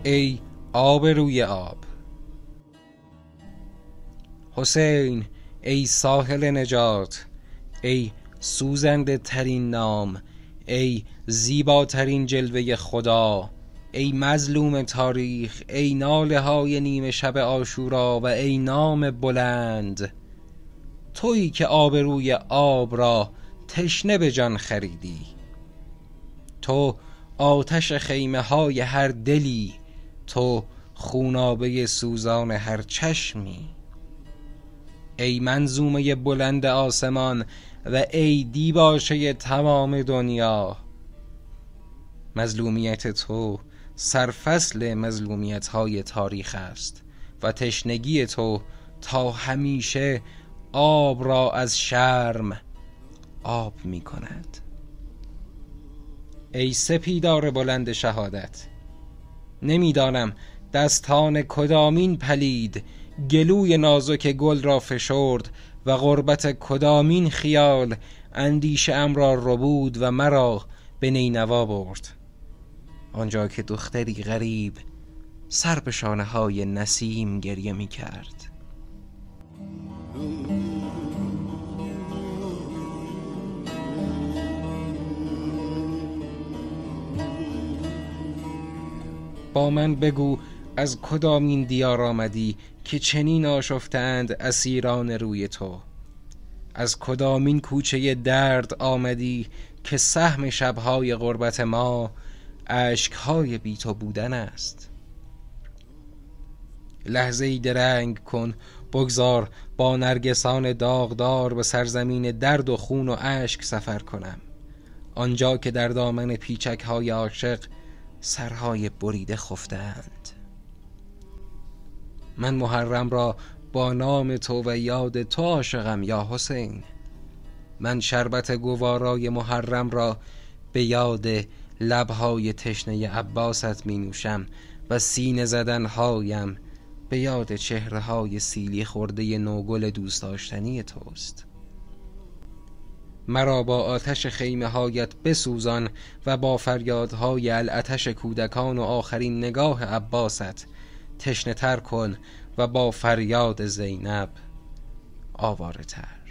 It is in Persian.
ای آب روی آب. حسین ای ساحل نجات، ای سوزنده ترین نام، ای زیباترین جلوه خدا، ای مظلوم تاریخ، ای ناله های نیمه شب عاشورا و ای نام بلند، تویی که آب روی آب را تشنه به جان خریدی. تو آتش خیمه های هر دلی، تو خونابه سوزان هر چشمی. ای منظومه بلند آسمان و ای دیباچه تمام دنیا، مظلومیت تو سرفصل مظلومیت های تاریخ است و تشنگی تو تا همیشه آب را از شرم آب می کند. ای سپیدار بلند شهادت، نمیدانم دستان کدامین پلید گلوی نازک گل را فشرد و غربت کدامین خیال اندیشه ام را ربود و مرا به نینوا برد، آنجا که دختری غریب سر به شانه های نسیم گریه می کرد. با من بگو از کدامین دیار آمدی که چنین آشفتند اسیران روی تو؟ از کدامین کوچه درد آمدی که سهم شبهای غربت ما اشکهای بی تو بودن است؟ لحظه ای درنگ کن، بگذار با نرگسان داغدار به سرزمین درد و خون و اشک سفر کنم، آنجا که در دامن پیچک های عاشق سرهای بریده خفتند. من محرم را با نام تو و یاد تو عاشقم یا حسین. من شربت گوارای محرم را به یاد لبهای تشنه عباست می نوشم و سینه زدنهایم به یاد چهره های سیلی خورده نوگل دوست داشتنی توست. مرا با آتش خیمه هایت بسوزان و با فریادهای العتش کودکان و آخرین نگاه عباست تشنه تر کن و با فریاد زینب آواره تر.